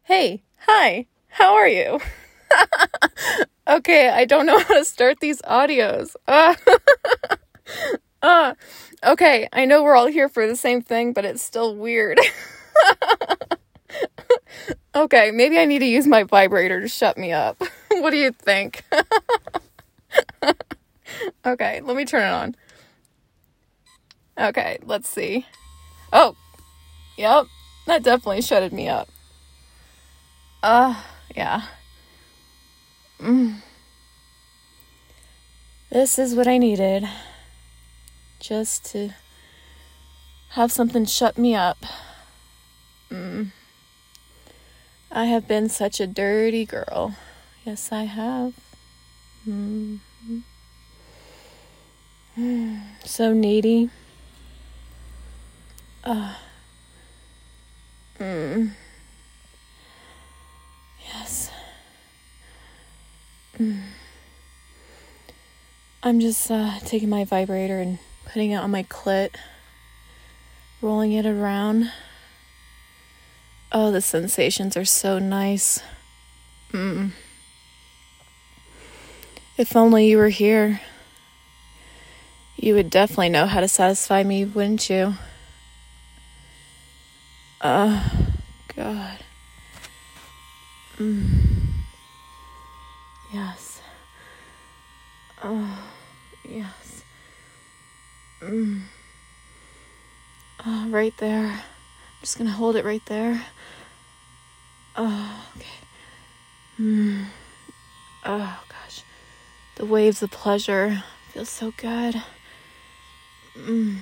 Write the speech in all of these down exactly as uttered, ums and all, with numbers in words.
Hey, hi, how are you? Okay, I don't know how to start these audios. Uh, uh, okay, I know we're all here for the same thing, but it's still weird. Okay, maybe I need to use my vibrator to shut me up. What do you think? Okay, let me turn it on. Okay, let's see. Oh, yep, that definitely shutted me up. Uh, yeah. Mm. This is what I needed. Just to have something shut me up. Mm. I have been such a dirty girl. Yes, I have. Mm. So needy. Uh. Mm. Yes. Mm. I'm just uh, taking my vibrator and putting it on my clit, rolling it around. Oh, the sensations are so nice. Mm. If only you were here, you would definitely know how to satisfy me, wouldn't you? Oh, God. Mm. Yes. Oh, yes. Mm. Oh, right there. I'm just gonna hold it right there. Oh, okay. Mm. Oh, gosh. The waves of pleasure feel so good. Mm.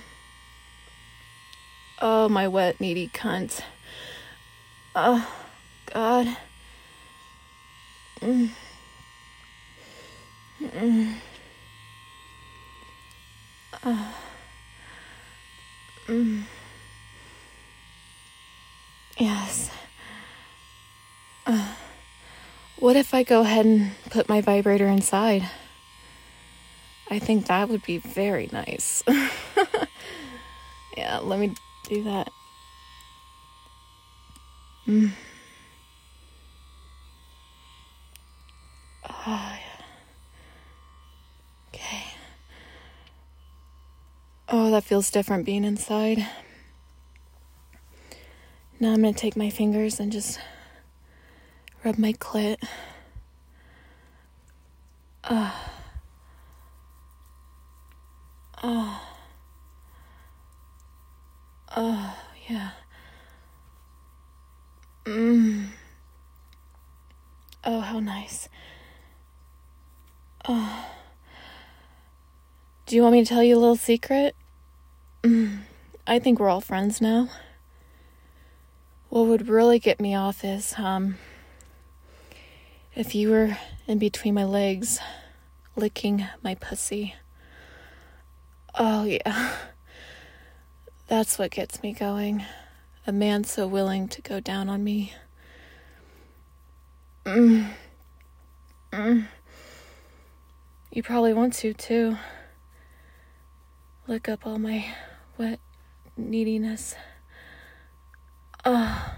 Oh, my wet, needy cunt. Oh, God. Mm. Mm. Oh. Mm. Yes. Uh. What if I go ahead and put my vibrator inside? I think that would be very nice. Yeah, let me do that. Mm. Oh, yeah. Okay. Oh, that feels different being inside. Now I'm going to take my fingers and just rub my clit. Oh. Oh. Oh, yeah. Mm. Oh, how nice. Oh. Do you want me to tell you a little secret? Mm. I think we're all friends now. What would really get me off is, um, if you were in between my legs, licking my pussy. Oh, yeah. That's what gets me going. A man so willing to go down on me. Mm. Mm. You probably want to, too. Lick up all my wet neediness. Uh,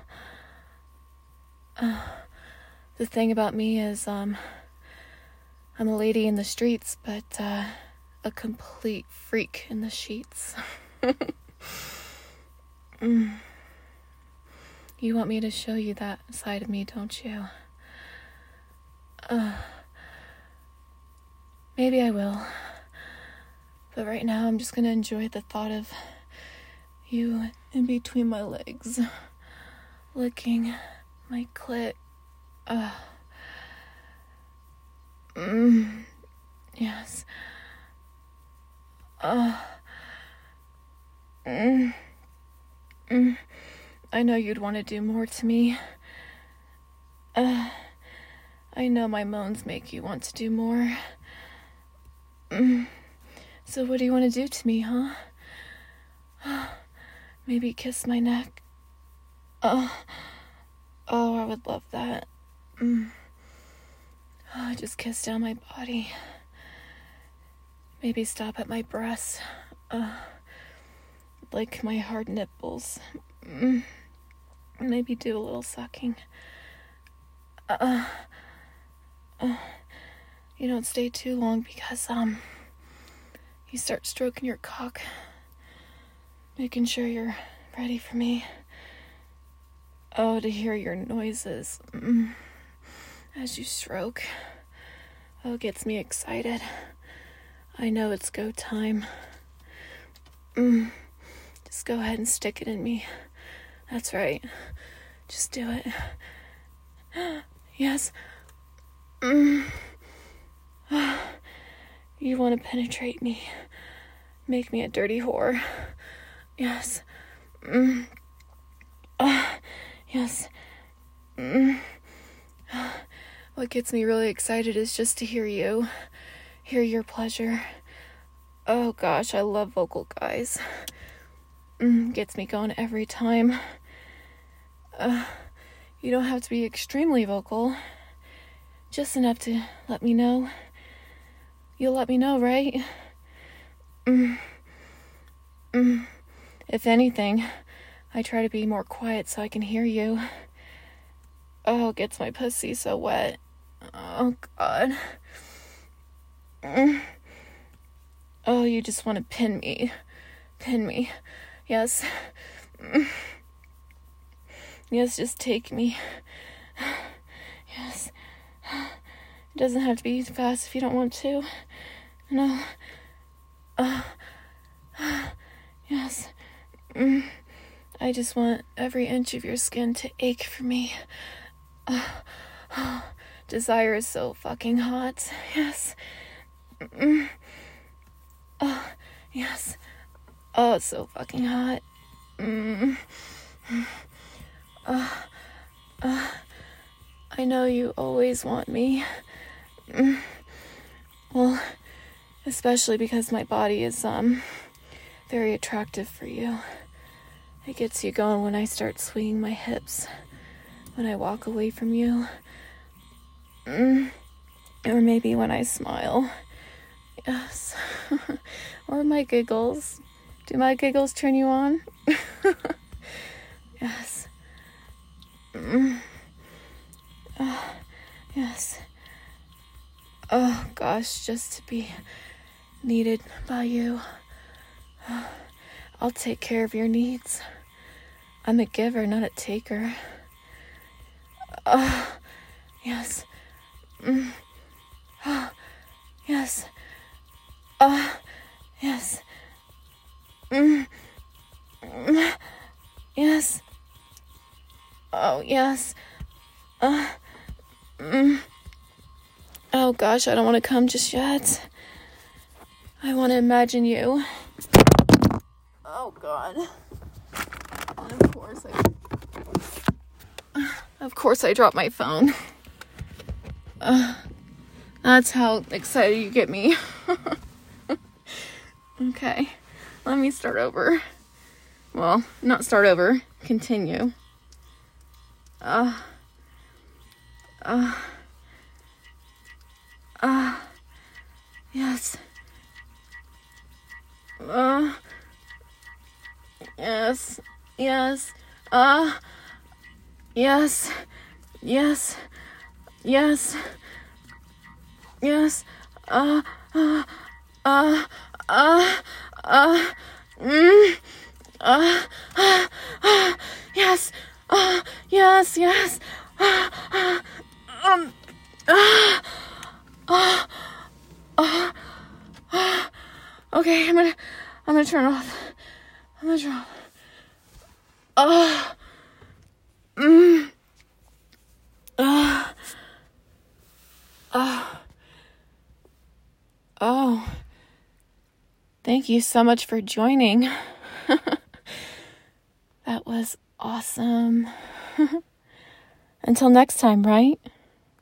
uh, the thing about me is, um, I'm a lady in the streets, but, uh, a complete freak in the sheets. Mm. You want me to show you that side of me, don't you? Uh, maybe I will. But right now, I'm just gonna enjoy the thought of you in between my legs, licking my clit. Uh, mm, yes. Uh, mm, mm. I know you'd want to do more to me. Uh, I know my moans make you want to do more. Mm. So what do you want to do to me, huh? Maybe kiss my neck. Oh, oh, I would love that. Mm. Oh, just kiss down my body. Maybe stop at my breasts. Uh, like my hard nipples. Mm. Maybe do a little sucking. Uh, uh, you don't stay too long because, um, you start stroking your cock, making sure you're ready for me. Oh, to hear your noises mm, as you stroke. Oh, it gets me excited. I know it's go time. Mm, just go ahead and stick it in me. That's right. Just do it. Yes. Mm. You want to penetrate me. Make me a dirty whore. Yes. Mm. Uh, yes. Mm. What gets me really excited is just to hear you. Hear your pleasure. Oh gosh, I love vocal guys. Mm, gets me going every time. Uh, you don't have to be extremely vocal. Just enough to let me know. You'll let me know, right? Mm. Mm. If anything, I try to be more quiet so I can hear you. Oh, it gets my pussy so wet. Oh, God. Mm. Oh, you just want to pin me. Pin me. Yes. Mm. Yes, just take me. Yes. It doesn't have to be fast if you don't want to. No. Uh, yes. Mm. I just want every inch of your skin to ache for me. Uh, uh, desire is so fucking hot. Yes. Mm. Oh, yes. Oh, it's so fucking hot. Mm. Uh, uh, I know you always want me. Mm. Well, especially because my body is, um, very attractive for you. It gets you going when I start swinging my hips, when I walk away from you. Mm. Or maybe when I smile. Yes. Or my giggles. Do my giggles turn you on? Yes. Mm. Uh, yes. Oh, gosh, just to be needed by you. I'll take care of your needs. I'm a giver, not a taker. Oh, yes. Mm. Oh, yes. Oh, yes. Mm. Mm. Yes. Oh, yes. Uh, mm. Oh, gosh, I don't want to come just yet. I want to imagine you. Oh, God. And of course I... Of course I dropped my phone. Uh, that's how excited you get me. Okay. Let me start over. Well, not start over. Continue. Uh... Uh... Uh... Yes. Uh... Yes. Yes. Uh... Yes. Yes. Yes. Yes. Uh... Uh... Uh... Uh... Uh... Mm... Uh... Uh... Uh... Yes. Uh... Yes. Yes. Uh... Uh... Um... Uh... Uh... Uh... Uh... Okay, I'm gonna... I'm gonna turn off. I'm gonna turn off. Uh... Mm... Uh... Uh... Oh... Thank you so much for joining. That was awesome. Until next time, right?